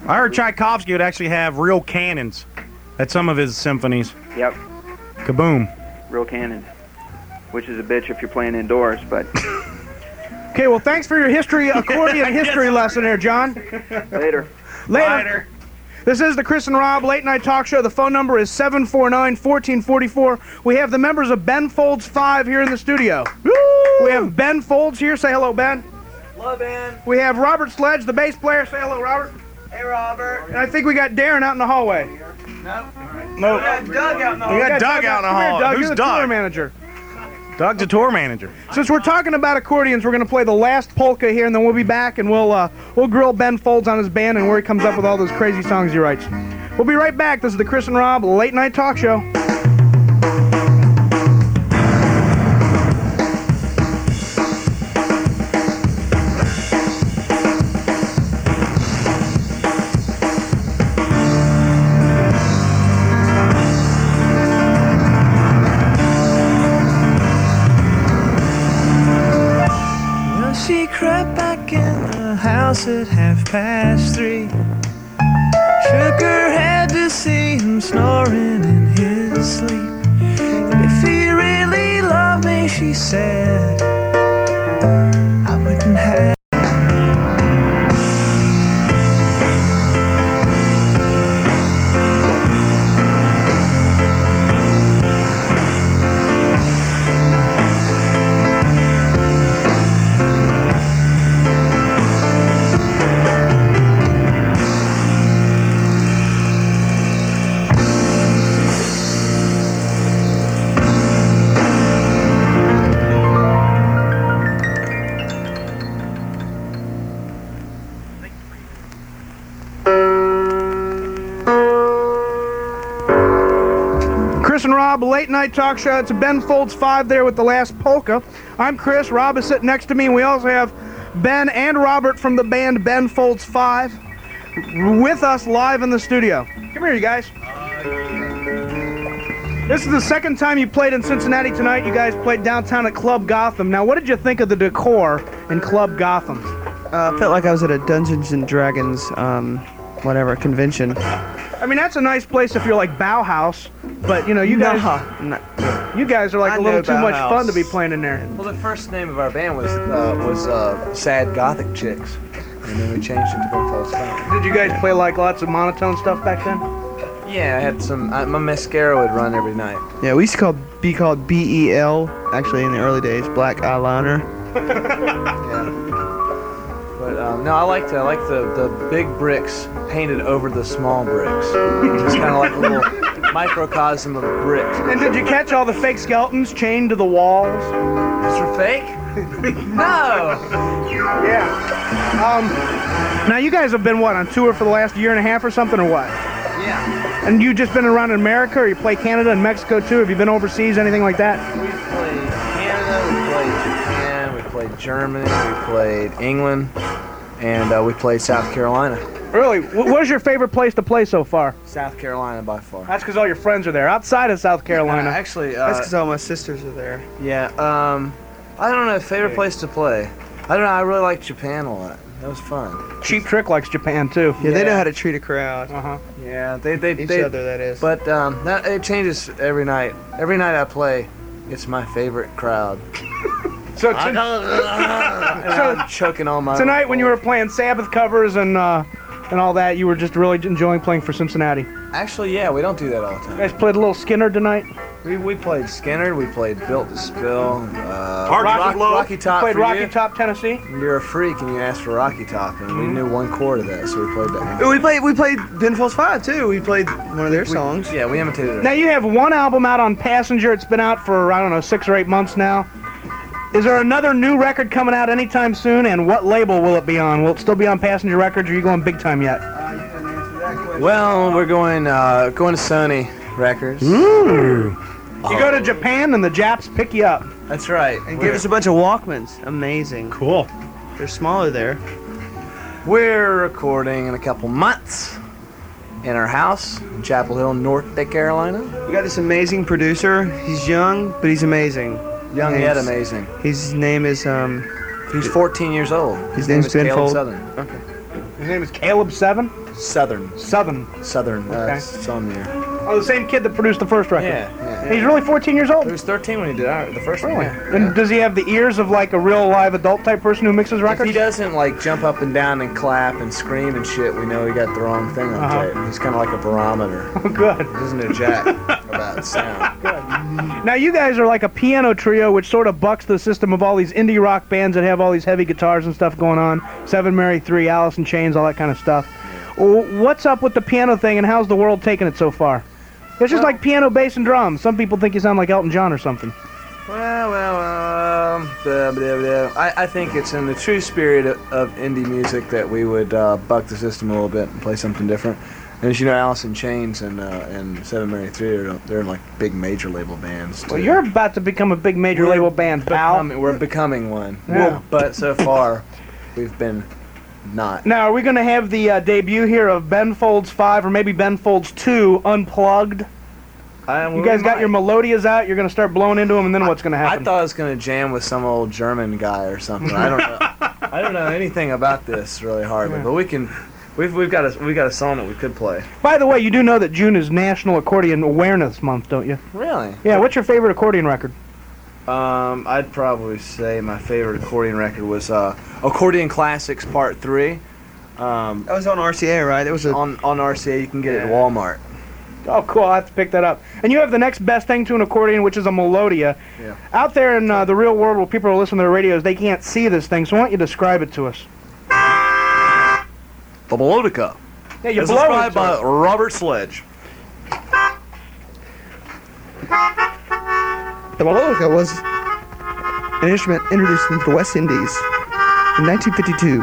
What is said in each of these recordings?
I heard Tchaikovsky would actually have real cannons at some of his symphonies. Yep. Kaboom. Real cannons. Which is a bitch if you're playing indoors, but... Okay, well, thanks for your accordion history lesson there, John. Later. Later. This is the Chris and Rob Late Night Talk Show. The phone number is 749-1444. We have the members of Ben Folds 5 here in the studio. Woo! We have Ben Folds here. Say hello, Ben. Hello, Ben. We have Robert Sledge, the bass player. Say hello, Robert. Hey, Robert. And I think we got Darren out in the hallway. No. No. We got Doug out in the hallway. We got Doug out in the Come here, hall. Doug. Who's You're the Doug? tour manager. Doug's a tour manager. Since we're talking about accordions, we're going to play the last polka here, and then we'll be back, and we'll grill Ben Folds on his band and where he comes up with all those crazy songs he writes. We'll be right back. This is the Chris and Rob Late Night Talk Show. She crept back in the house at 3:30. Shook her head to see him snoring in his sleep. If he really loved me, she said, I wouldn't have. Chris and Rob Late Night Talk Show. It's a Ben Folds 5 there with the last polka. I'm Chris. Rob is sitting next to me, and we also have Ben and Robert from the band Ben Folds 5 with us live in the studio. Come here, you guys. This is the second time you played in Cincinnati tonight. You guys played downtown at Club Gotham. Now, what did you think of the decor in Club Gotham? Felt like I was at a Dungeons and Dragons, convention. I mean, that's a nice place if you're like Bauhaus, but you know, you guys are like I a little know too much Bauhaus. fun to be playing in there. Well, the first name of our band was Sad Gothic Chicks, and then we changed it to Ben Folds 5. Did you guys play like lots of monotone stuff back then? Yeah, I had some. My mascara would run every night. Yeah, we used to be called BEL, actually in the early days, Black Eyeliner. Yeah. But no, I like the big bricks painted over the small bricks. It's kind of like a little microcosm of bricks. And did you catch all the fake skeletons chained to the walls? These are fake? No. Yeah. Now you guys have been what, on tour for the last year and a half or something, or what? Yeah. And you just been around in America, or you play Canada and Mexico too? Have you been overseas, anything like that? We played Canada, we played Japan, we played Germany, we played England, and we played South Carolina. Really? What is your favorite place to play so far? South Carolina by far. That's because all your friends are there. Outside of South Carolina. Actually, That's because all my sisters are there. yeah. I don't know, favorite place to play. I don't know, I really like Japan a lot. That was fun. Cheap Trick likes Japan too. Yeah, they know how to treat a crowd. Uh-huh. Yeah, Each other, that is. But it changes every night. Every night I play, it's my favorite crowd. So, And I'm choking on my. tonight when you were playing Sabbath covers and all that, you were just really enjoying playing for Cincinnati. Actually, yeah, we don't do that all the You time. guys played a little Skinner tonight? We played Skinner, we played Built to Spill, Rocky Top Played for Rocky you. Top, Tennessee? You're a freak and you asked for Rocky Top, and we knew one chord of that, so we played that. We played Ben Folds 5 too. We played one of their songs. Yeah, we imitated it. Now you have one album out on Passenger. It's been out for, I don't know, 6 or 8 months now. Is there another new record coming out anytime soon, and what label will it be on? Will it still be on Passenger Records, or are you going big time yet? Well, we're going to Sony Records. You go to Japan and the Japs pick you up. That's right. And give us a bunch of Walkmans. Amazing. Cool. They're smaller there. We're recording in a couple months in our house in Chapel Hill, North Carolina. We got this amazing producer. He's young, but he's amazing. Young yet amazing. His name is He's 14 years old. His name's Ben Caleb Folds. Southern. Okay. His name is Caleb 7. Southern. Southern. Okay. Somewhere. Oh, the same kid that produced the first record. Yeah. He's really 14 years old. He was 13 when he did the first one. Really? Yeah. And does he have the ears of like a real live adult type person who mixes If records? he doesn't like jump up and down and clap and scream and shit, we know he got the wrong thing on tape. He's kind of like a barometer. Oh, good. He doesn't know jack about sound. Now you guys are like a piano trio, which sort of bucks the system of all these indie rock bands that have all these heavy guitars and stuff going on. Seven Mary 3, Alice in Chains, all that kind of stuff. Well, what's up with the piano thing, and how's the world taking it so far? It's just like piano, bass, and drums. Some people think you sound like Elton John or something. I think it's in the true spirit of indie music that we would buck the system a little bit and play something different. And as you know, Alice in Chains and Seven Mary 3, they're in like big major label bands. Well, you're about to become a big major label band, pal. We're becoming one. Yeah. But so far, we've been not. Now, are we going to have the debut here of Ben Folds 5 or maybe Ben Folds 2 unplugged? You guys got your melodias out, you're going to start blowing into them, and then what's going to happen? I thought I was going to jam with some old German guy or something. I don't know. I don't know anything about this really hardly, but we can. We've got a song that we could play. By the way, you do know that June is National Accordion Awareness Month, don't you? Really? Yeah. What's your favorite accordion record? I'd probably say my favorite accordion record was Accordion Classics Part 3. That was on RCA, right? It was on RCA. You can get it at Walmart. Oh, cool. I'll have to pick that up. And you have the next best thing to an accordion, which is a melodia. Yeah. Out there in the real world where people are listening to their radios, they can't see this thing, so why don't you describe it to us? The melodica. Yeah, you is blow described it. by Robert Sledge. The melodica was an instrument introduced into the West Indies in 1952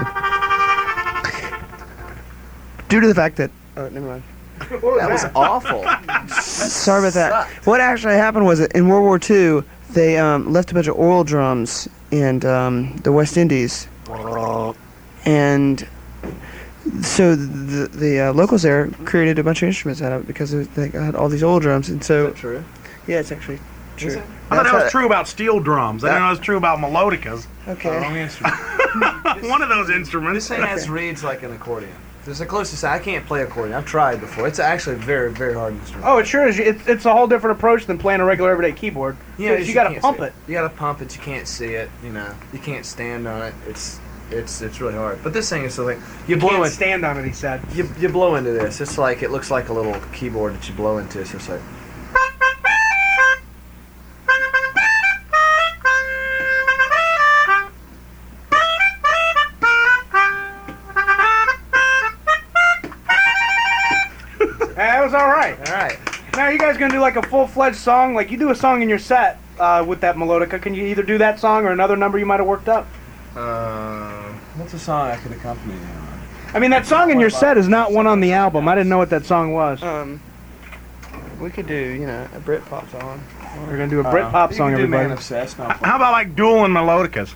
due to the fact that... Oh, never mind. That was awful. Sorry about that. Sucked. What actually happened was that in World War II, they left a bunch of oil drums in the West Indies. And so the locals there created a bunch of instruments out of it because they had all these oil drums. And so, Is that true? yeah, it's actually true. I thought that was true about steel drums. I didn't know it was true about melodicas. Okay. One of those instruments. This thing has reeds like an accordion. It's the closest. I can't play accordion. I've tried before. It's actually a very, very hard instrument. Oh, it sure is. It's a whole different approach than playing a regular everyday keyboard. Yeah, you got to can't pump see it. You got to pump it. You can't see it. You know, you can't stand on it. It's really hard. But this thing is something you blow Can't in. stand on it, he said. You blow into this. It's like it looks like a little keyboard that you blow into. So it's like. That was all right. All right. Now, you guys going to do like a full-fledged song? Like, you do a song in your set with that melodica. Can you either do that song or another number you might have worked up? What's a song I could accompany you on? I mean, that song in your set is not one on the album. I didn't know what that song was. We could do, a Britpop song. We're going to do a Britpop song, everybody. Man Obsessed. No, How about like dueling melodicas?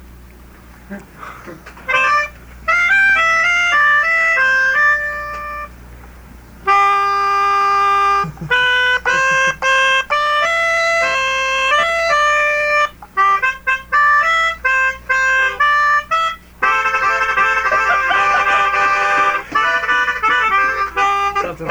something.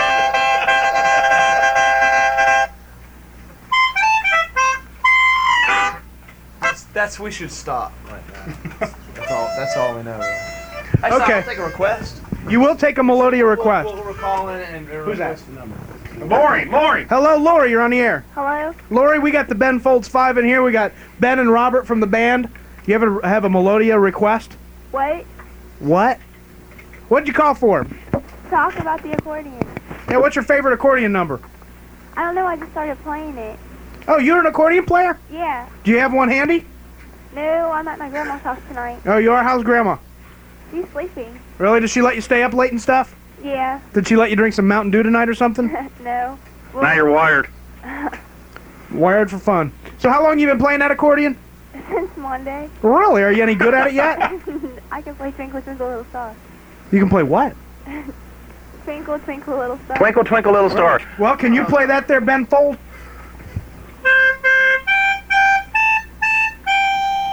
That's we should stop right now. That's all we know. Hey, Okay. I'll take a request. You will take a melodia request. We'll call in and Who's that? request the number. Lori. Hello, Lori, you're on the air. Hello? Lori, we got the Ben Folds 5 in here. We got Ben and Robert from the band. You ever have a melodia request? Wait, What? What'd you call for? talk about the accordion. Yeah, what's your favorite accordion number? I don't know, I just started playing it. Oh, you're an accordion player? Yeah. Do you have one handy? No, I'm at my grandma's house tonight. Oh, you are? How's Grandma? She's sleeping. Really? Does she let you stay up late and stuff? Yeah. Did she let you drink some Mountain Dew tonight or something? No. Well, Now you're wired. Wired for fun. So how long you been playing that accordion? since Monday, Really? Are you any good at it yet? I can play Twinkle, Twinkle, Little Star. You can play what? Twinkle, Twinkle, Little Star. Twinkle, twinkle, little star. Well, can you play that there, Ben Fold?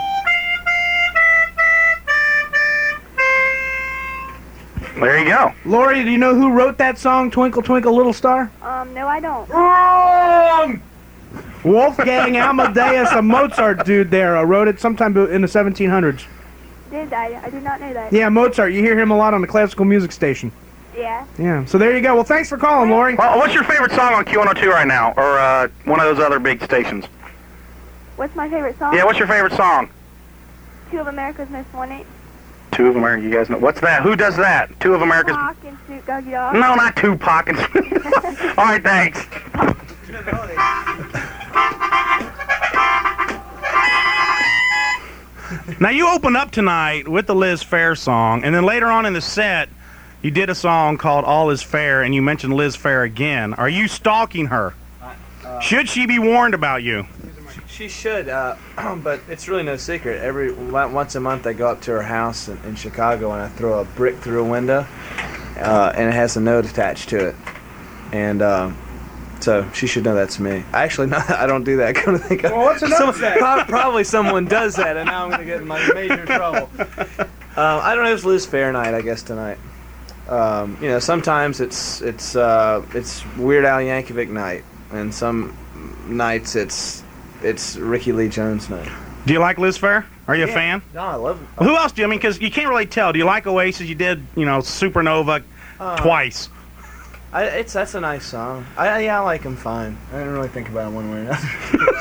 There you go. Lori, do you know who wrote that song, Twinkle Twinkle Little Star? No, I don't. Wrong! Wolfgang Amadeus, a Mozart dude there, wrote it sometime in the 1700s. Did I? I did not know that. Yeah, Mozart. You hear him a lot on the classical music station. Yeah. Yeah, so there you go. Well, thanks for calling, Lori. Well, what's your favorite song on Q102 right now, or one of those other big stations? What's my favorite song? Yeah, what's your favorite song? Two of America's Most Wanted. Two of America, you guys know. What's that? Who does that? Two of America's... Tupac and Snoop Dogg Dogg. No, not Tupac. And... All right, thanks. Now, you opened up tonight with the Liz Phair song, and then later on in the set, you did a song called All Is Fair, and you mentioned Liz Phair again. Are you stalking her? Should she be warned about you? She should, but it's really no secret. Once a month I go up to her house in Chicago and I throw a brick through a window, and it has a note attached to it. And so she should know that's me. Actually, no, I don't do that. Come to think of, Well, what's the note say? Probably someone does that, and now I'm going to get in my major trouble. I don't know. It's Liz Phair night, I guess, tonight. You know, sometimes it's Weird Al Yankovic night, and some nights it's Ricky Lee Jones night. Do you like Liz Phair? Are you a fan? No, I love him. Well, who else do you? I mean, because you can't really tell. Do you like Oasis? You did, you know, Supernova twice. That's a nice song. I like him fine. I didn't really think about it one way or another.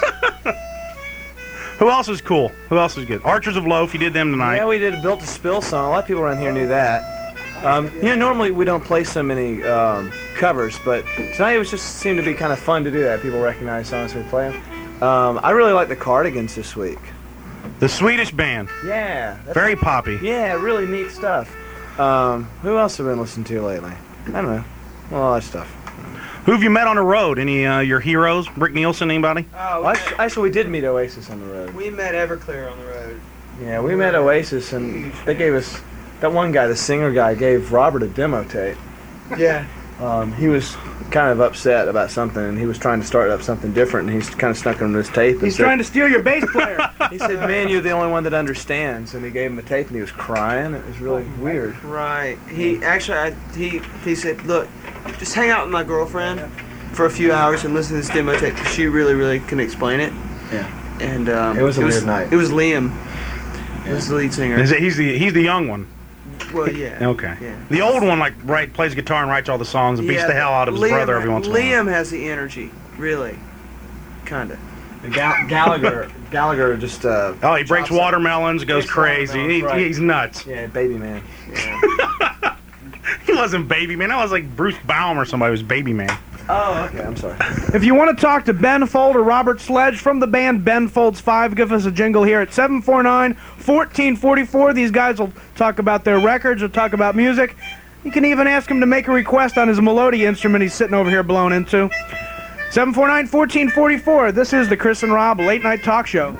Who else is cool? Who else is good? Archers of Loaf, you did them tonight. Yeah, we did a Built to Spill song. A lot of people around here knew that. You know, normally we don't play so many covers, but tonight it was just seemed to be kind of fun to do that. People recognize songs we play them. I really like the Cardigans this week. The Swedish band. Yeah. Very poppy. Yeah, really neat stuff. Who else have I been listening to lately? I don't know. A lot of stuff. Who have you met on the road? Any your heroes? Rick Nielsen, anybody? Oh, Actually, we did meet Oasis on the road. we met Everclear on the road. Yeah, we met Oasis, and they gave us... That one guy, the singer guy, gave Robert a demo tape. Yeah. He was kind of upset about something, and he was trying to start up something different, and he's kind of snuck him this tape. And He's trying to steal your bass player. He said, "Man, you're the only one that understands." And he gave him the tape, and he was crying. It was really weird. Right. He actually, he said, look, just hang out with my girlfriend for a few hours and listen to this demo tape. She really can explain it. Yeah. And It was a weird night. It was Liam. He was the lead singer. He's the young one. Well, yeah. Okay. Yeah. The old one, like, plays guitar and writes all the songs and beats the hell out of his brother every once in a while. Liam has the energy, really, kinda. Gallagher just. He breaks watermelons, goes crazy. watermelons, right. He's nuts. Yeah, baby man. Yeah. He wasn't Baby Man. That was like Bruce Baum or somebody who was Baby Man. Oh, okay. I'm sorry. If you want to talk to Ben Fold or Robert Sledge from the band Ben Folds 5, give us a jingle here at 749-1444. These guys will talk about their records or talk about music. You can even ask him to make a request on his Melody instrument he's sitting over here blowing into. 749-1444. This is the Chris and Rob Late Night Talk Show.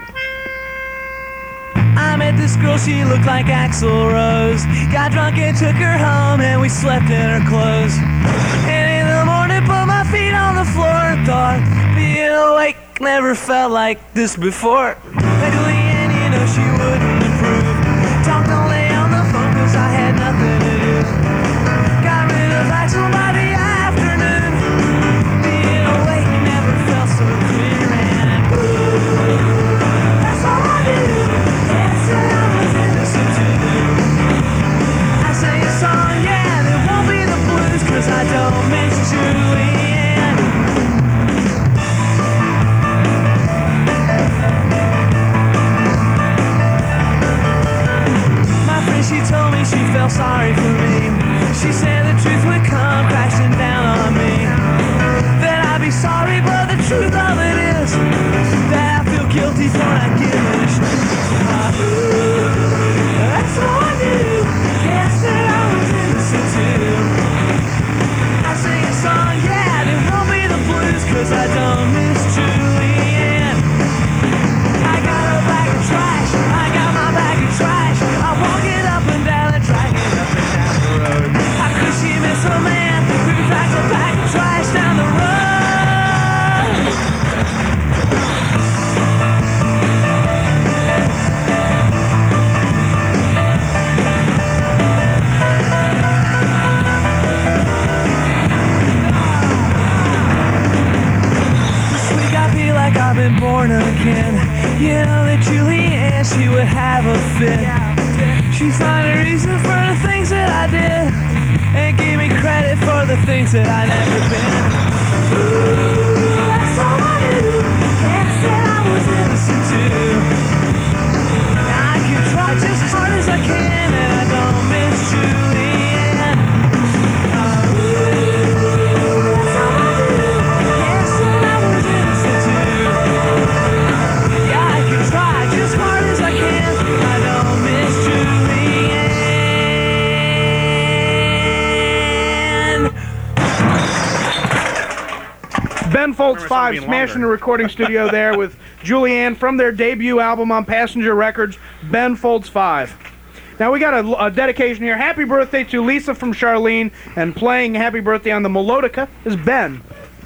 I met this girl, she looked like Axl Rose. Got drunk and took her home, and we slept in her clothes. And in the morning, put my feet on the floor and thought, being awake never felt like this before. Lately, and you know she wouldn't improve. Talked all day on the phone, cause I had nothing to do. Got rid of Axl by the afternoon. Being awake never felt so clear, and that's all I do. I sing a song, yeah, there won't be the blues, cause I don't miss Julian. My friend, she told me she felt sorry for me. She said the truth would come crashing down on me. That I'd be sorry, but the truth of it is that I feel guilty for not giving a shit. That's all I knew. Guess that I was innocent too. I sing a song, yeah, there won't be the blues, cause I don't miss Julian. I got a bag of trash, I got my bag of trash. I walk it up and down the track and up and down born again. You know that Julianne, she would have a fit. She'd find a reason for the things that I did, and give me credit for the things that I never been. Ooh, that's all I do. Can't say I was innocent too. I can try just as hard as I can, and I don't miss Julianne. Ooh, that's all I do. Can't say I was innocent too. Yeah, I can try just as hard as I can. I don't miss Julianne. Ben Folds 5 smashing the recording studio there with Julianne from their debut album on Passenger Records, Ben Folds 5. Now we got a dedication here. Happy birthday to Lisa from Charlene, and playing Happy Birthday on the melodica is Ben.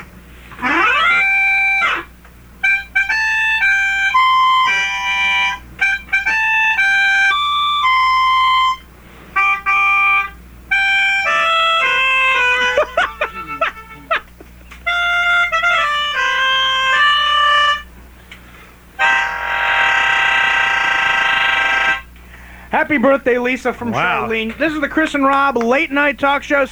Happy birthday, Lisa from Wow. Charlene. This is the Chris and Rob Late Night Talk Show.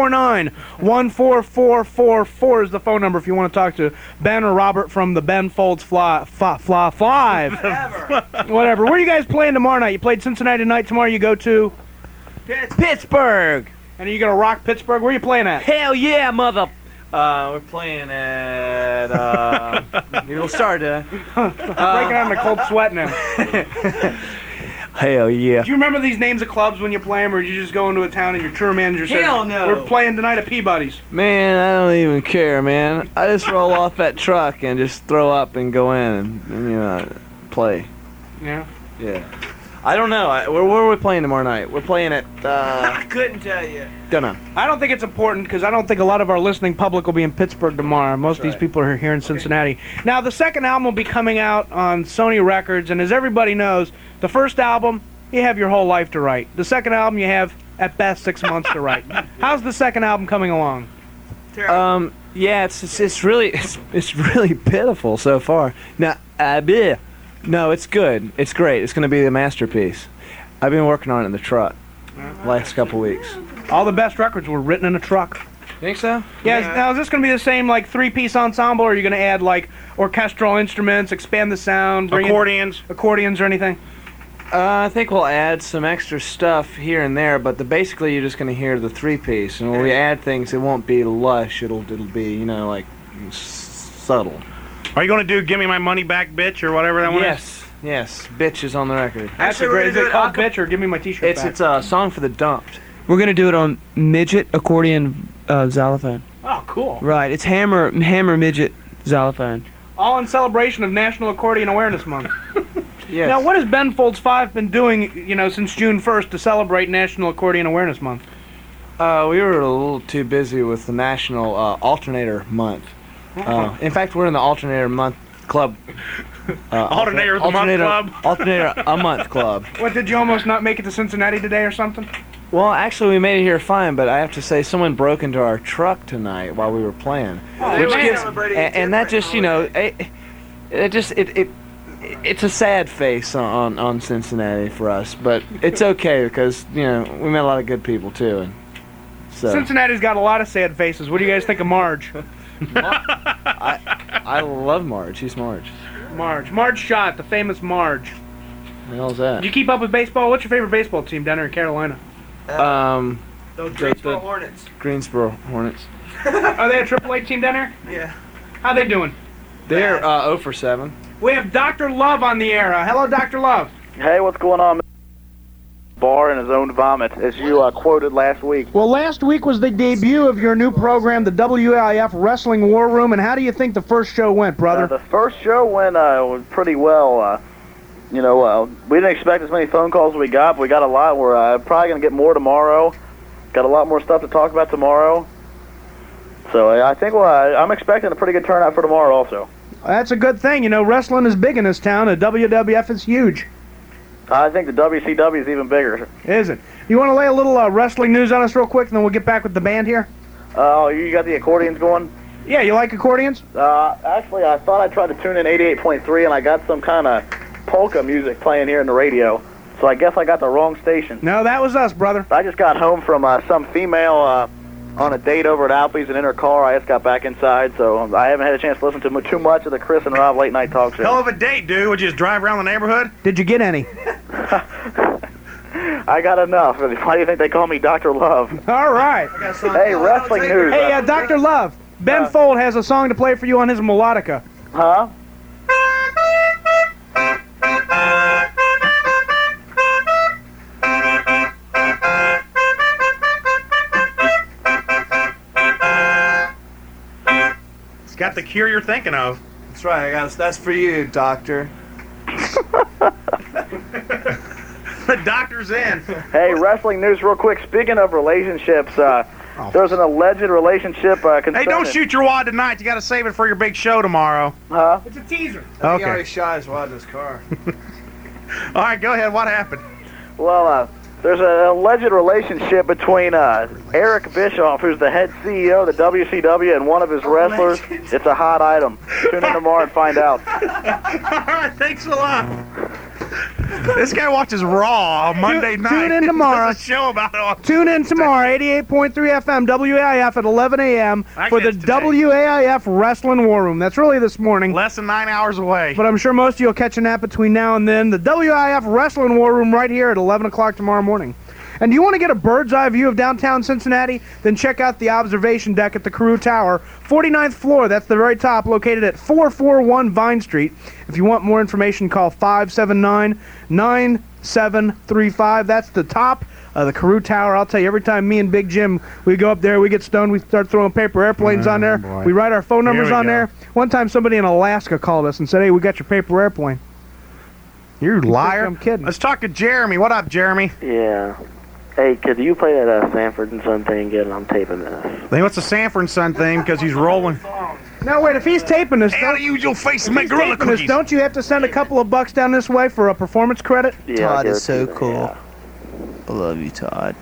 749-14444 is the phone number if you want to talk to Ben or Robert from the Ben Folds 5. Whatever. Where are you guys playing tomorrow night? You played Cincinnati tonight. Tomorrow you go to Pittsburgh. And are you going to rock Pittsburgh? Where are you playing at? Hell yeah, mother. We're playing at. We'll start. Breaking out in a cold sweat now. Hell yeah. Do you remember these names of clubs when you play them, or you just go into a town and your tour manager says, Hell no. we're playing tonight at Peabody's? Man, I don't even care, man. I just roll off that truck and just throw up and go in and play. Yeah. Yeah. I don't know. Where are we playing tomorrow night? We're playing at. I couldn't tell you. Don't know. I don't think it's important because I don't think a lot of our listening public will be in Pittsburgh tomorrow. Most of these people are here in Cincinnati. Now, the second album will be coming out on Sony Records, and as everybody knows, the first album, you have your whole life to write. The second album, you have, at best, 6 months to write. How's the second album coming along? Yeah, it's really pitiful so far. Now, no, it's good. It's great. It's going to be a masterpiece. I've been working on it in the truck last couple weeks. All the best records were written in a truck. Think so? Yeah. Now, is this going to be the same, like, three-piece ensemble, or are you going to add, like, orchestral instruments, expand the sound, bring in accordions or anything? I think we'll add some extra stuff here and there, but basically you're just going to hear the three-piece. And when we add things, it won't be lush. It'll be, like, subtle. Are you going to do Give Me My Money Back, Bitch, or whatever that one is? Yes. Bitch is on the record. That's a great. Is it called Bitch or Give Me My T-shirt back? It's a song for the dumped. We're gonna do it on midget accordion xylophone. Oh, cool. Right, it's hammer midget xylophone. All in celebration of National Accordion Awareness Month. Yes. Now, what has Ben Folds 5 been doing, since June 1st to celebrate National Accordion Awareness Month? We were a little too busy with the National Alternator Month. In fact, we're in the Alternator Month Club. Alternator of the Month Club? Alternator a Month Club. What, did you almost not make it to Cincinnati today or something? Well, actually, we made it here fine, but I have to say someone broke into our truck tonight while we were playing. And that just, it's a sad face on Cincinnati for us, but it's okay because, we met a lot of good people, too. And so. Cincinnati's got a lot of sad faces. What do you guys think of Marge? I love Marge. She's Marge. Marge Schott, the famous Marge. What the hell's that? Do you keep up with baseball? What's your favorite baseball team down there in Carolina? Those Greensboro Hornets. Greensboro Hornets. Are they a AAA team down there? Yeah. How they doing? They're 0 for 7. We have Dr. Love on the air. Hello, Dr. Love. Hey, what's going on? Bar in his own vomit, as you quoted last week. Well, last week was the debut of your new program, the WAIF Wrestling War Room, and how do you think the first show went, brother? The first show went pretty well. We didn't expect as many phone calls as we got, but we got a lot. We're probably going to get more tomorrow. Got a lot more stuff to talk about tomorrow. So I think I'm expecting a pretty good turnout for tomorrow also. That's a good thing. Wrestling is big in this town. The WWF is huge. I think the WCW is even bigger. Is it? You want to lay a little wrestling news on us real quick, and then we'll get back with the band here? Oh, you got the accordions going? Yeah, you like accordions? Actually, I thought I tried to tune in 88.3, and I got some kind of polka music playing here in the radio. So I guess I got the wrong station. No, that was us, brother. I just got home from some female on a date over at Alpe's and in her car. I just got back inside, so I haven't had a chance to listen to too much of the Chris and Rob Late Night Talk Show. Hell of a date, dude. Would you just drive around the neighborhood? Did you get any? I got enough. Why do you think they call me Dr. Love? All right. Hey, wrestling news. Hey, Dr. Love, Ben Fold has a song to play for you on his melodica. Huh? It's got the cure you're thinking of. That's right. That's for you, Doctor. The doctor's in. Hey, wrestling news real quick. Speaking of relationships, there's an alleged relationship concerning... Hey, don't shoot your wad tonight. You got to save it for your big show tomorrow. Huh? It's a teaser. He Okay. already shot his wad in his car. All right, go ahead. What happened? Well, there's an alleged relationship between Eric Bischoff, who's the head CEO of the WCW, and one of his wrestlers. It's a hot item. Tune in tomorrow and find out. All right, thanks a lot. This guy watches Raw on Monday night. Tune in tomorrow. There's a show about it on Tune in tomorrow, 88.3 FM, WAIF at 11 a.m. I for the guess today. WAIF Wrestling War Room. That's really this morning. less than 9 hours away. But I'm sure most of you will catch a nap between now and then. The WIF Wrestling War Room right here at 11 o'clock tomorrow morning. And do you want to get a bird's eye view of downtown Cincinnati? Then check out the observation deck at the Carew Tower, 49th floor. That's the very top, located at 441 Vine Street. If you want more information, call 579-9735. That's the top of the Carew Tower. I'll tell you, every time me and Big Jim, we go up there, we get stoned, we start throwing paper airplanes on there. boy. We write our phone numbers Here we on go. there. One time somebody in Alaska called us and said, hey, we got your paper airplane. You liar. I'm kidding. Let's talk to Jeremy. What up, Jeremy? Yeah. Hey, could you play that Sanford and Son thing again? I'm taping this. He wants the Sanford and Son thing because he's rolling. Now, wait, if he's taping this, How to use your face and if make he's gorilla taping this, cookies. don't you have to send a couple of bucks down this way for a performance credit? Yeah, I'll Todd give is it to so you, cool. yeah. I love you, Todd.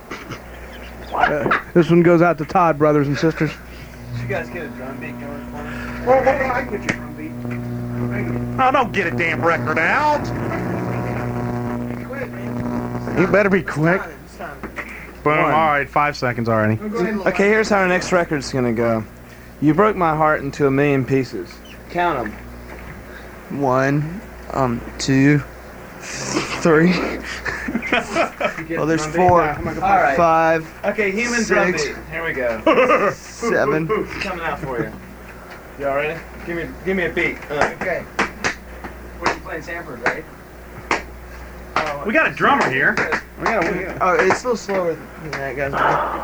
This one goes out to Todd, brothers and sisters. Did you guys get a drum beat going for me? Well, hold on, I can get you from beat. Oh, don't get a damn record out. You better be quick. Boom. All right, 5 seconds already. Okay, here's how our next record's gonna go. You broke my heart into 1,000,000 pieces. Count them. 1, 2, 3. Well, there's 4, All right. 5, Okay, human drum 6. beat. Here we go. 7. It's coming out for you. Y'all ready? Give me a beat. Okay. What are you playing, Sanford, right? We got a drummer here. Oh, it's a little slower than that, guys.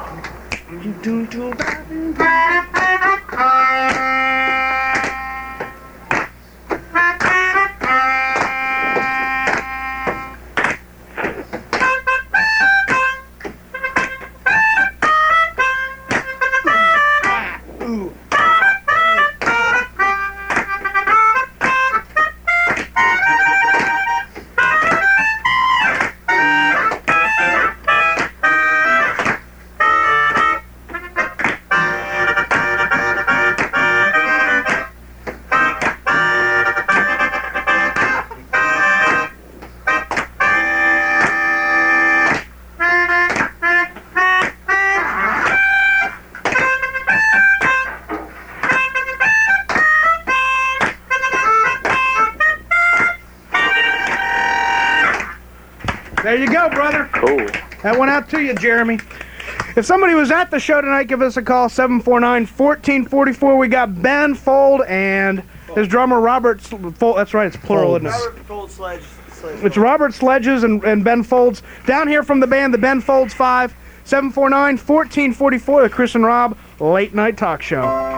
There you go, brother. Cool. That went out to you, Jeremy. If somebody was at the show tonight, give us a call, 749-1444. We got Ben Fold and his drummer, Robert Fold. That's right, it's plural, isn't it? Fold Sledge. It's Robert Sledges and Ben Folds. Down here from the band, the Ben Folds 5, 749-1444, the Chris and Rob Late Night Talk Show.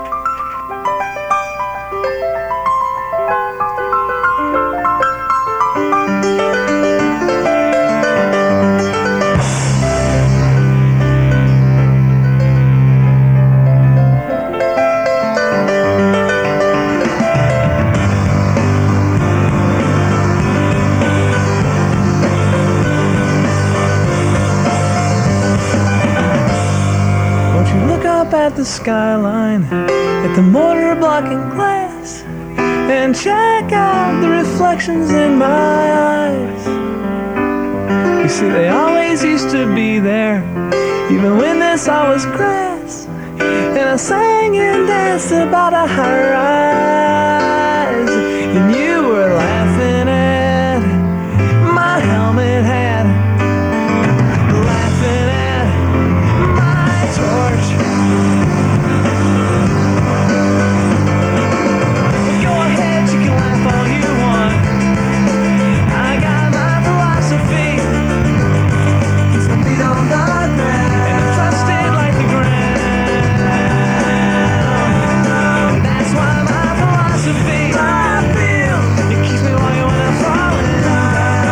Won't you look up at the skyline, at the mortar blocking glass, and check out the reflections in my eyes. You see, they always used to be there, even when this all was grass. And I sang and danced about a high rise, and you were laughing at my helmet hat, laughing at my torch. Go ahead, you can laugh all you want. I got my philosophy. Keeps my feet on the ground, and I'm trusted like the ground. That's why my philosophy, I feel, it keeps me walking when I'm falling down.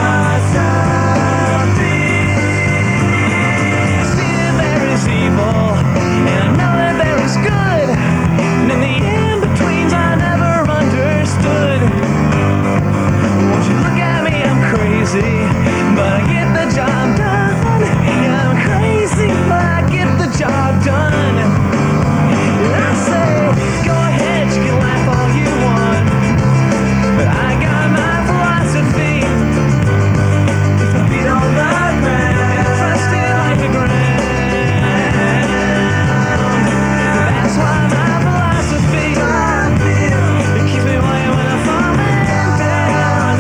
I see that there is evil, and I know that there is good, and in the in-betweens I never understood. Won't you look at me, I'm crazy, but I get the job done. Yeah, I'm crazy, but I get the job done. And I say, go ahead, you can laugh all you want, but I got my philosophy. Keep my feet on the ground, trusted like the ground. That's why my philosophy, I feel, it keeps me walking when I'm falling down.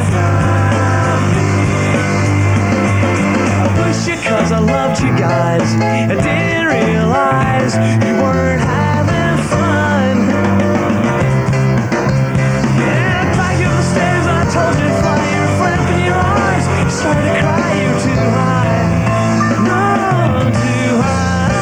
I pushed you 'cause I loved you guys. I didn't realize you weren't having fun. Yeah, I dragged you up the stairs, I told you to fly, you were flapping your arms. You started to cry, you were too high. No, too high.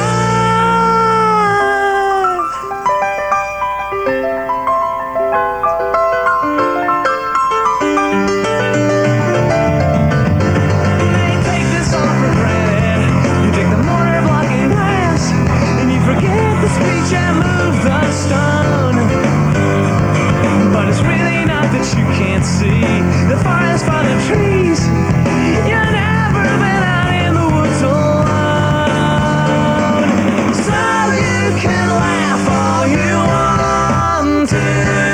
You take this all for granted. You take the mortar blocking glass, and you forget the speech and move the stone. But it's really not that you can't see the forest for the trees. You've never been out in the woods alone, so you can laugh all you want to.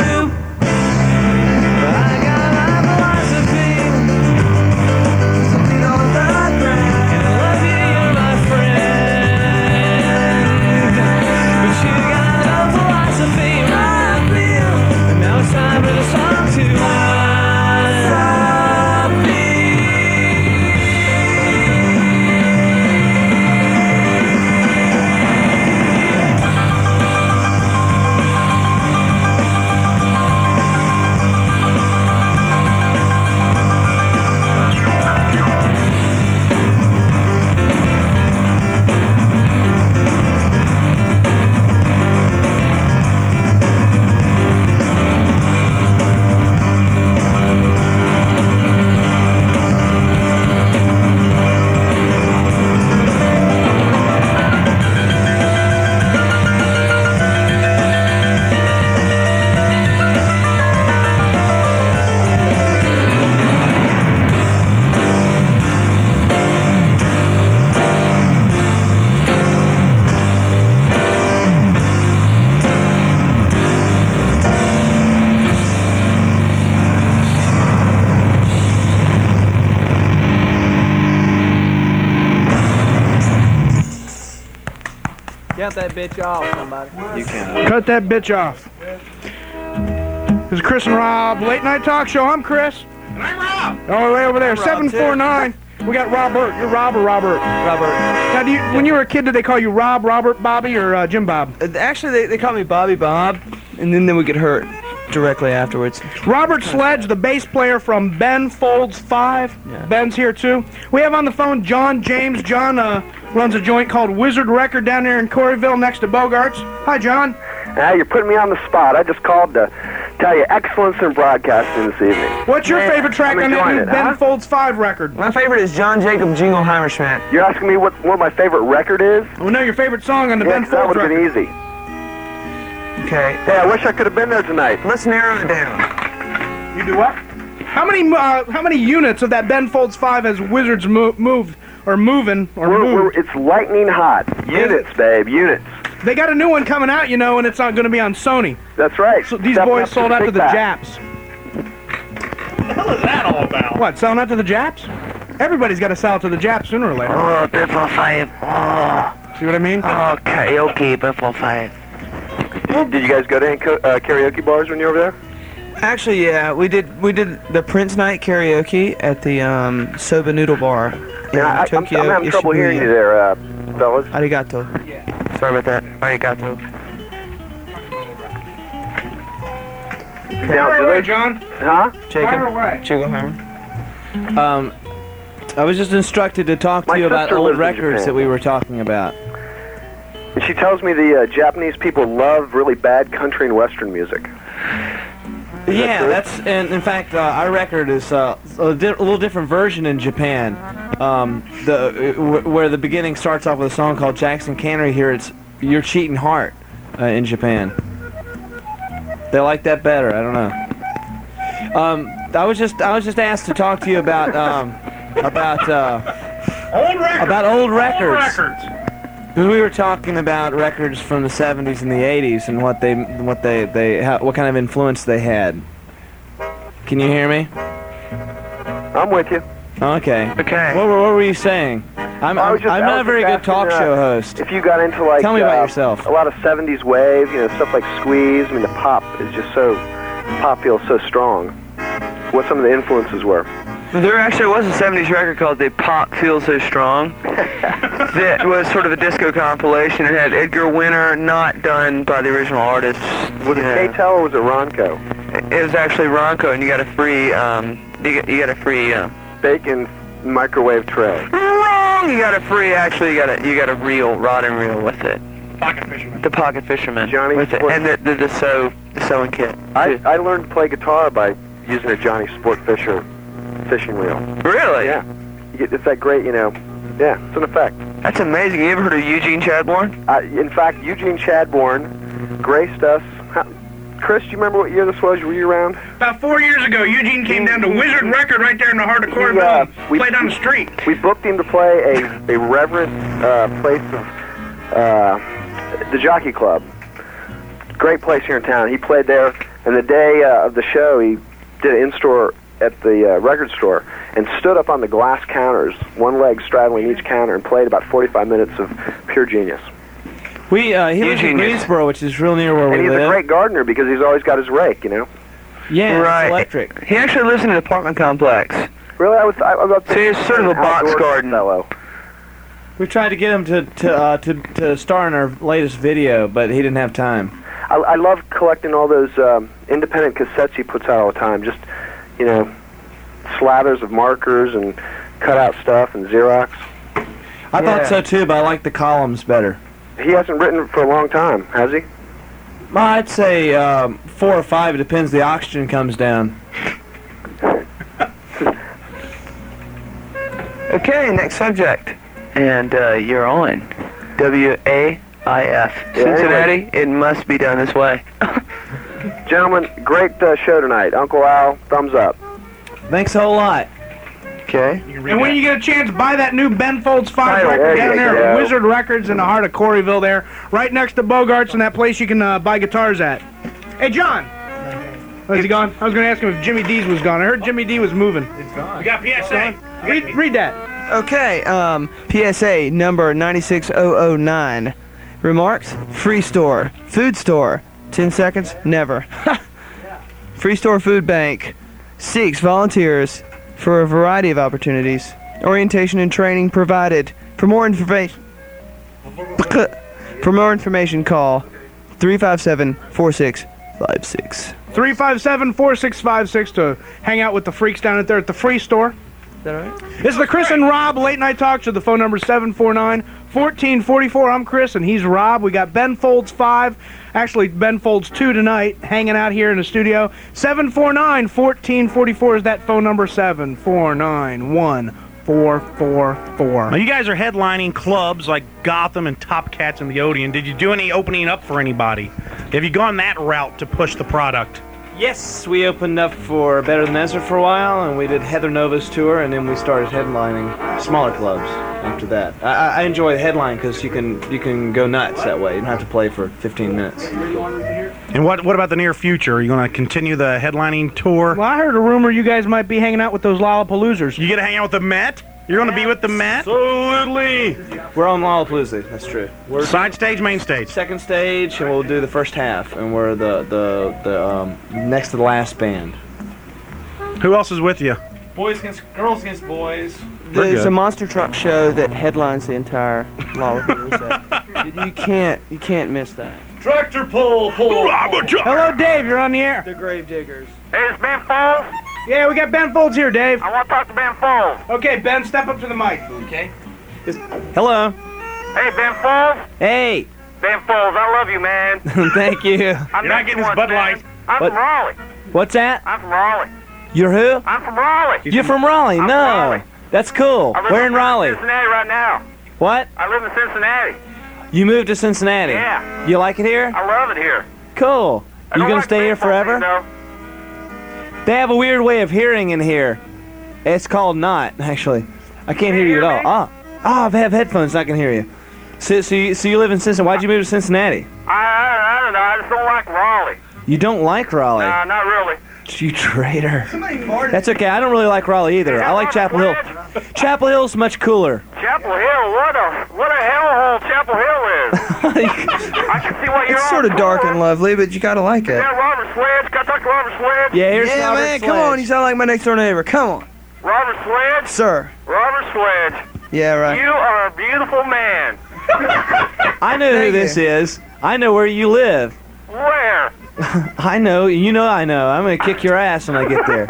I got my philosophy. Something on the ground, and I love you, you're my friend. But you got no philosophy, I feel. And now it's time for the song to Count that bitch off, somebody. You can. Cut that bitch off. This is Chris and Rob, Late Night Talk Show. I'm Chris. And I'm Rob. Oh, way over there, Rob, 749. We got Robert. You're Rob or Robert? Robert. Now, when you were a kid, did they call you Rob, Robert, Bobby, or Jim Bob? Actually, they called me Bobby Bob, and then they would get hurt directly afterwards. Robert Sledge, the bass player from Ben Folds 5. Yeah. Ben's here, too. We have on the phone John James. John runs a joint called Wizard Record down there in Coreyville next to Bogarts. Hi, John. You're putting me on the spot. I just called to tell you excellence in broadcasting this evening. What's your favorite track I'm on that enjoying new it, Ben huh? Folds 5 record? My favorite is John Jacob Jingleheimer Schmidt. You're asking me what my favorite record is? We know your favorite song on the Ben Yeah, that Folds would have record. been easy. Okay. Hey, I wish I could have been there tonight. Let's narrow it down. You do what? How many units of that Ben Folds 5 has Wizards moved or moving or moved? It's lightning hot. Units, babe, units. They got a new one coming out, and it's not going to be on Sony. That's right. So these Stepping boys up to sold out to big the bat. Japs. What the hell is that all about? What, selling out to the Japs? Everybody's got to sell to the Japs sooner or later. Oh, Biffle 5. Oh, See what I mean? karaoke, Biffle 5. Did you guys go to any karaoke bars when you were over there? Actually, yeah, we did the Prince Night karaoke at the Soba Noodle Bar in I'm Tokyo. having trouble Shibuya. hearing you there, fellas. Arigato. Sorry about that. Arigato. Now, do they, John. huh? Fire away. I was just instructed to talk to My you about sister old lives in records Japan. that we were talking about. And she tells me the Japanese people love really bad country and western music. Yeah, true? that's and in fact our record is a little different version in Japan. Where the beginning starts off with a song called Jackson Cannery. Here it's Your Cheating Heart in Japan. They like that better. I don't know. I was just asked to talk to you about old records. Because we were talking about records from the 70s and the 80s and what kind of influence they had. Can you hear me? I'm with you. Okay. Okay. What were you saying? I'm I was just- I not a was very just good talk asking, show host. If you got into like Tell me about yourself. a lot of 70s wave, stuff like Squeeze. I mean, the pop is just pop feels so strong. What some of the influences were? There actually was a 70s record called The Pop Feels So Strong. That was sort of a disco compilation. It had Edgar Winter, not done by the original artist. Was it K-Tel or was it Ronco? It was actually Ronco, and you got a free, you got a free, Bacon microwave tray. wrong! You got a free, you got a reel, rod and reel with it. Pocket fisherman. The Pocket Fisherman. Johnny with it. Sport- And the sewing kit. I learned to play guitar by using a Johnny Sport Fisher fishing reel. Really? Yeah. It's that great, yeah, it's an effect. That's amazing. You ever heard of Eugene Chadbourne? In fact, Eugene Chadbourne graced us. Chris, do you remember what year this was? Were you around? About 4 years ago, Eugene came down to Wizard Record right there in the heart of Corville and played down the street. We booked him to play a reverent place of the Jockey Club. Great place here in town. He played there, and the day of the show, he did an in-store at the record store and stood up on the glass counters, one leg straddling each counter, and played about 45 minutes of pure genius. He lives in Greensboro, which is real near where And we he's live. a great gardener because he's always got his rake, Yeah, Right. it's electric. He actually lives in an apartment complex. Really, I was See, it's sort of a box garden. fellow. We tried to get him to star in our latest video, but he didn't have time. I love collecting all those independent cassettes he puts out all the time. Just, slathers of markers and cutout stuff and Xerox. I thought so too, but I like the columns better. He hasn't written for a long time, has he? Well, I'd say 4 or 5. It depends. The oxygen comes down. Okay, next subject. And you're on. WAIF. Cincinnati, it must be done this way. Gentlemen, great show tonight. Uncle Al, thumbs up. Thanks a whole lot. Okay. And when you get a chance, buy that new Ben Folds 5 There record you down there go. at Wizard Records in the heart of Coreyville there, right next to Bogart's and that place you can buy guitars at. Hey, John. Oh, is he gone? I was going to ask him if Jimmy D's was gone. I heard Jimmy D was moving. We got PSA. Read that. Okay, PSA number 96009. Remarks? Free store. Food store. 10 seconds? Never. Free store food bank seeks volunteers for a variety of opportunities. Orientation and training provided. For more information, call 357-4656. 357-4656 to hang out with the freaks down at there at the Free Store. Is that right? This is the Chris and Rob Late Night Talk Show. The phone number is 749-1444. I'm Chris and he's Rob. We got Ben Folds 5, actually Ben Folds 2 tonight, hanging out here in the studio. 749-1444 is that phone number, 749-1444. Now, you guys are headlining clubs like Gotham and Top Cats and the Odeon. Did you do any opening up for anybody? Have you gone that route to push the product? Yes, we opened up for Better Than Ezra for a while, and we did Heather Nova's tour, and then we started headlining smaller clubs after that. I enjoy the headline because you can go nuts that way. You don't have to play for 15 minutes. And what about the near future? Are you going to continue the headlining tour? Well, I heard a rumor you guys might be hanging out with those Lollapaloozers. You get to hang out with the Met? You're going to be with the Met? Absolutely. We're on Lollapalooza. That's true. We're side stage, main stage. Second stage, and we'll do the first half, and we're the next to the last band. Who else is with you? Boys against girls against boys. There's a monster truck show that headlines the entire Lollapalooza. you can't miss that. Tractor pull. Hello, Dave. You're on the air. The Gravediggers. Hey, is Ben Folds? Yeah, we got Ben Folds here, Dave. I want to talk to Ben Folds. Okay, Ben, step up to the mic. Okay. Hello. Hey, Ben Folds? Hey. Ben Folds, I love you, man. Thank you. I'm not getting this Bud Light. I'm from Raleigh. What's that? I'm from Raleigh. You're who? I'm from Raleigh. You're from Raleigh? I'm No. from Raleigh. That's cool. Where in Raleigh? Cincinnati right now. What? I live in Cincinnati. You moved to Cincinnati? Yeah. You like it here? I love it here. Cool. I You don't gonna like stay here baseball forever? teams, though. They have a weird way of hearing in here. It's called not, actually. I can't hear you at all. I have headphones, I can hear you. So you live in Cincinnati. Why'd you move to Cincinnati? I don't know. I just don't like Raleigh. You don't like Raleigh? Nah, not really. You traitor. That's okay. I don't really like Raleigh either. I like Chapel Hill. Chapel Hill's much cooler. Chapel Hill? What a hellhole Chapel Hill is. I can see what you're It's on sort of dark for. and lovely, but you gotta like it. Yeah, Robert Sledge. Can I talk to Robert Sledge? Yeah, here's Yeah, Robert man, Sledge. come on. You sound like my next door neighbor. Come on. Robert Sledge? Sir. Robert Sledge. Yeah, right. You are a beautiful man. I know who this is. I know where you live. Where? I know. You know I know. I'm going to kick your ass when I get there.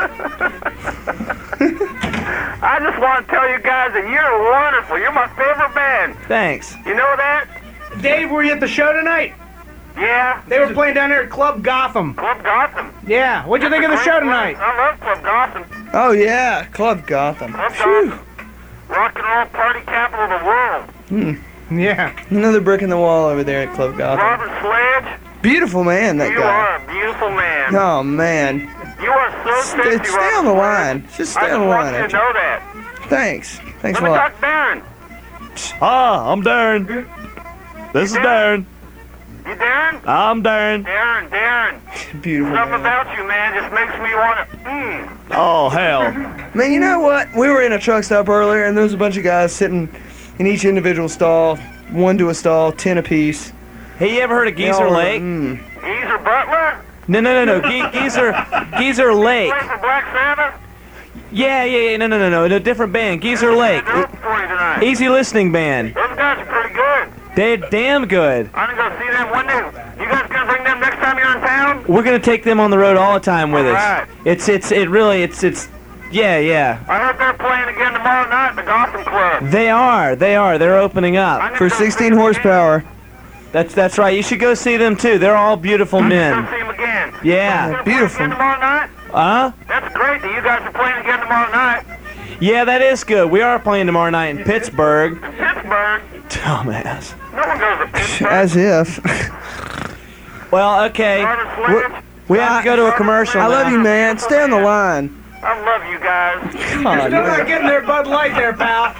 I just want to tell you guys that you're wonderful. You're my favorite band. Thanks. You know that? Dave, were you at the show tonight? Yeah. They were playing down there at Club Gotham. Club Gotham. Yeah. What'd you think of the show tonight? I love Club Gotham. Oh, yeah. Club Gotham. Club Gotham. Rock and roll party capital of the world. Yeah. Another brick in the wall over there at Club Gotham. Robert Sledge. Beautiful man, that You guy. are a beautiful man. Oh, man. You are so sexy, Stay Robert on the Sledge. line. Just stay on the I line. just want you to know that. Thanks. Thanks Let a me lot. talk to Darren. Ah, I'm Darren. This is Darren. You Darren? I'm Darren. Darren. Beautiful Something man. about you, man, just makes me want to, Oh, hell. Man, you know what? We were in a truck stop earlier, and there was a bunch of guys sitting in each individual stall, one to a stall, 10 apiece. Hey, you ever heard of They Geezer all were, Lake? Geezer Butler? No. Geezer Lake. Play for Black Sabbath? Yeah. No. A different band. Geezer Lake. They're open for you tonight. Easy listening band. Those guys are pretty good. They're damn good. I'm gonna go see them one day. You guys gonna bring them next time you're in town? We're gonna take them on the road all the time with us. Alright. It's yeah. I heard they're playing again tomorrow night at the Gotham Club. They are. They're opening I'm up. gonna For go 16 see them horsepower. That's right. You should go see them too. They're all beautiful Again. men. I'm gonna go see them again. Yeah. They're beautiful. playing again tomorrow night? That's great that you guys are playing again tomorrow night. Yeah, that is good. We are playing tomorrow night in Pittsburgh. In Pittsburgh? Dumbass. No one goes to Pittsburgh. As if. Well, okay. Robert Sledge? We have to go to a commercial. I love now. you, man. Stay on the line. I love you guys. Come on, Still not man. getting their Bud Light there, pal.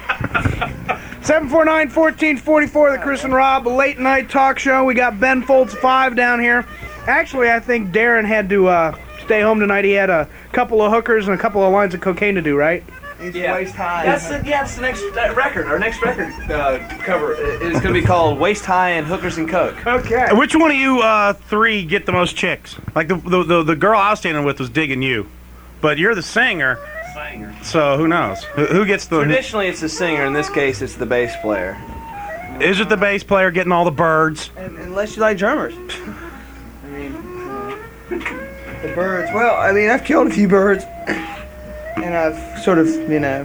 749-1444, the Chris and Rob late night talk show. We got Ben Folds 5 down here. Actually, I think Darren had to stay home tonight. He had a couple of hookers and a couple of lines of cocaine to do, right? Yeah. That's the next record. Our next record cover is going to be called Waist High and Hookers and Coke. Okay. And which one of you three get the most chicks? Like the girl I was standing with was digging you, but you're the singer. So who knows? Who gets the? Traditionally, it's the singer. In this case, it's the bass player. Is it the bass player getting all the birds? Unless you like drummers. I mean, the birds. Well, I mean, I've killed a few birds. And I've sort of,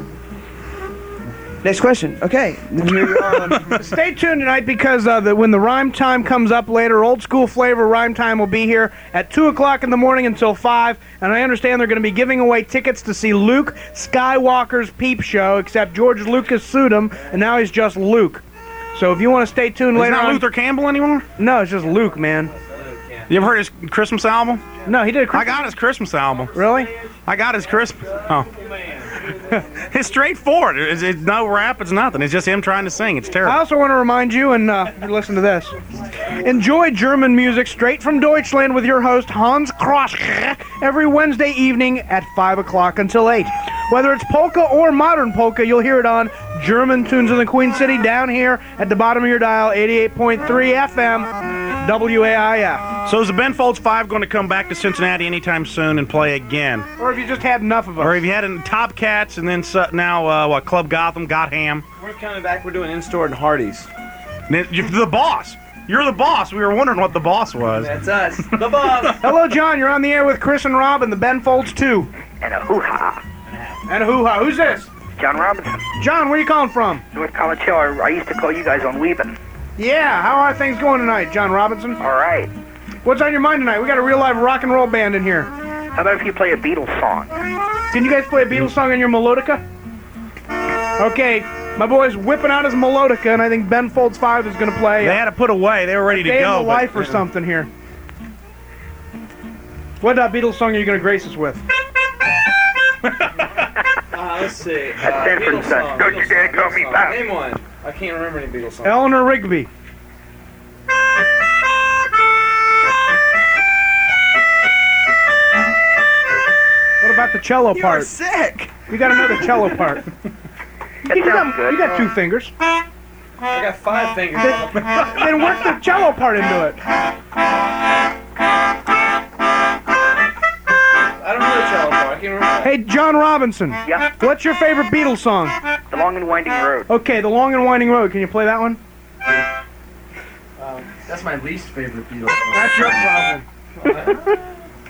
Next question. Okay. Here we are. Stay tuned tonight because when the rhyme time comes up later, Old School Flavor rhyme time will be here at 2 o'clock in the morning until 5. And I understand they're going to be giving away tickets to see Luke Skywalker's Peep Show, except George Lucas sued him, and now he's just Luke. So if you want to stay tuned Is later not on. Luther Campbell anymore? No, it's just Luke, man. You ever heard his Christmas album? No, he did. I got his Christmas album. Really? I got his Christmas. Oh. It's straightforward. It's no rap. It's nothing. It's just him trying to sing. It's I terrible. also want to remind you, and listen to this. Enjoy German music straight from Deutschland with your host, Hans Kroschke, every Wednesday evening at 5 o'clock until 8. Whether it's polka or modern polka, you'll hear it on German Tunes in the Queen City down here at the bottom of your dial, 88.3 FM, WAIF. So is the Ben Folds 5 going to come back to Cincinnati anytime soon and play again? Or have you just had enough of us? Or have you had Top Cats and then now, Club Gotham, Gotham? We're coming back. We're doing in-store and Hardee's. You're the boss. You're the boss. We were wondering what the boss was. That's us. The boss. Hello, John. You're on the air with Chris and Rob and the Ben Folds 2. And a hoo-ha. And a hoo-ha. Who's this? John Robinson. John, where you calling from? North College Hill. I used to call you guys on Weebin. Yeah, how are things going tonight, John Robinson? All right. What's on your mind tonight? We got a real live rock and roll band in here. How about if you play a Beatles song? Can you guys play a Beatles song on your melodica? Okay, my boy's whipping out his melodica, and I think Ben Folds 5 is going to play. They had to put away. They were ready to Day go. of the Life or something here. What Beatles song are you going to grace us with? Let's see. That's Sanford and Son. Don't you dare call me back. Name one. I can't remember any Beatles songs. Eleanor Rigby. What about the cello part? You're sick. You got to know the cello part. you got 2 fingers. I got 5 fingers. Then work the cello part into it. I don't know the cello part. I can't remember. Hey, John Robinson. Yeah? What's your favorite Beatles song? The Long and Winding Road. Okay, The Long and Winding Road. Can you play that one? That's my least favorite Beatles song. That's your problem.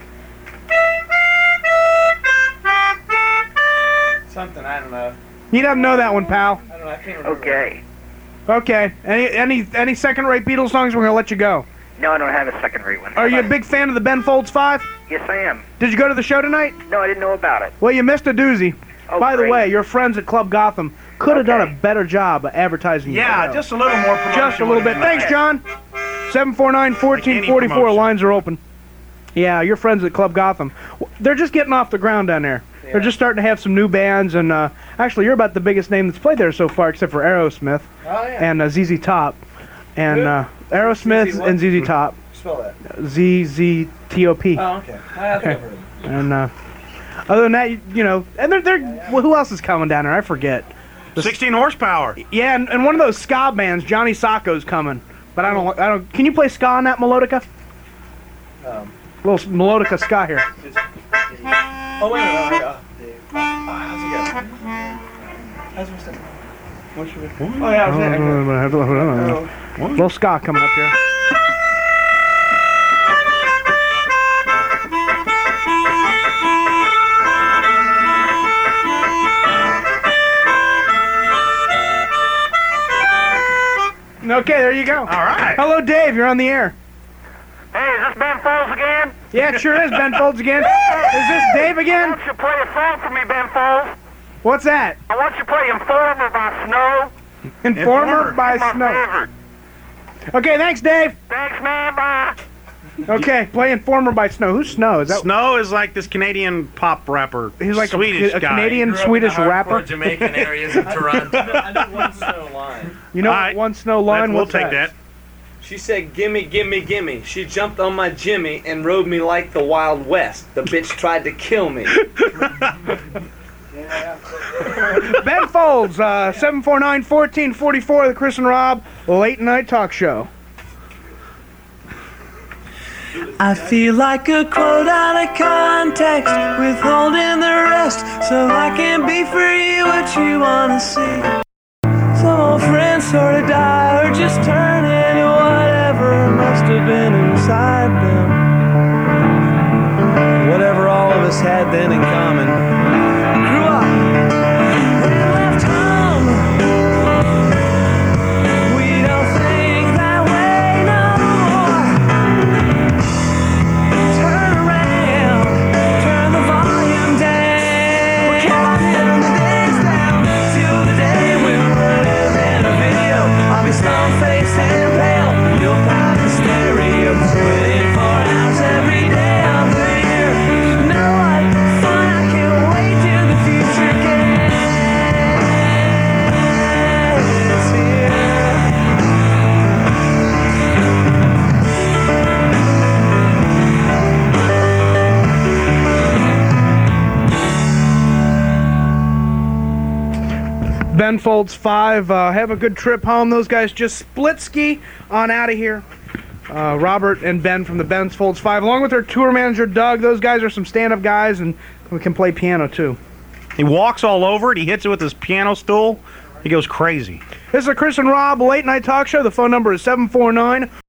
Something, I don't know. You don't know that one, pal. I don't know, I can't remember. Okay. Okay. Any second-rate Beatles songs? We're gonna let you go. No, I don't have a second-rate one. Are you a big fan of the Ben Folds 5? Yes, I am. Did you go to the show tonight? No, I didn't know about it. Well, you missed a doozy. Oh, By the great. way, your friends at Club Gotham could have done a better job of advertising your Yeah, show. just a little more promotion. Just a little bit. Thanks, John. 749-1444. promotion. Lines are open. Yeah, your friends at Club Gotham. They're just getting off the ground down there. Yeah. They're just starting to have some new bands, and actually, you're about the biggest name that's played there so far, except for Aerosmith Oh, yeah. and ZZ Top. And Aerosmith ZZ what? and ZZ Top. Spell that. ZZTOP. Oh, okay. I think I've heard of it. And other than that, you know, and they're well, who else is coming down there? I forget. 16 horsepower. Yeah, and one of those ska bands, Johnny Sacco's coming. But I don't. Can you play ska on that melodica? Little melodica ska here. Oh, wait a minute. How's it go? How's my stuff? What should we... Oh, yeah, I was there. Little ska coming up here. Okay, there you go. All right. Hello, Dave. You're on the air. Hey, is this Ben Folds again? Yeah, it sure is. Ben Folds again. Is this Dave again? I want you to play a song for me, Ben Folds. What's that? I want you to play Informer by Snow. Informer by My Snow. favorite. Okay, thanks, Dave. Thanks, man. Bye. Okay, play Informer by Snow. Who's Snow? Is that? Snow is like this Canadian pop rapper. He's like Swedish a guy. Canadian Swedish rapper. Jamaican areas of Toronto. I know one Snow line. You know All right. one Snow line. We'll What's take that? that. She said, gimme, gimme, gimme. She jumped on my Jimmy and rode me like the Wild West. The bitch tried to kill me. Ben Folds, 749-1444, the Chris and Rob Late Night Talk Show. I feel like a quote out of context, withholding the rest, so I can be for you what you wanna see. Some old friends sort of die or just turn into whatever must have been inside them. Whatever all of us had then in common. Grew up and left home. We don't think that way no more. Turn around, turn the volume down. We're counting the days down till the day when we're living a video. I'll be stone-faced and pale. You'll pop the stereo, waiting for an Ben Folds 5. Have a good trip home. Those guys just split ski on out of here. Robert and Ben from the Ben Folds 5, along with their tour manager, Doug. Those guys are some stand-up guys, and we can play piano, too. He walks all over it. He hits it with his piano stool. He goes crazy. This is a Chris and Rob late night talk show. The phone number is 749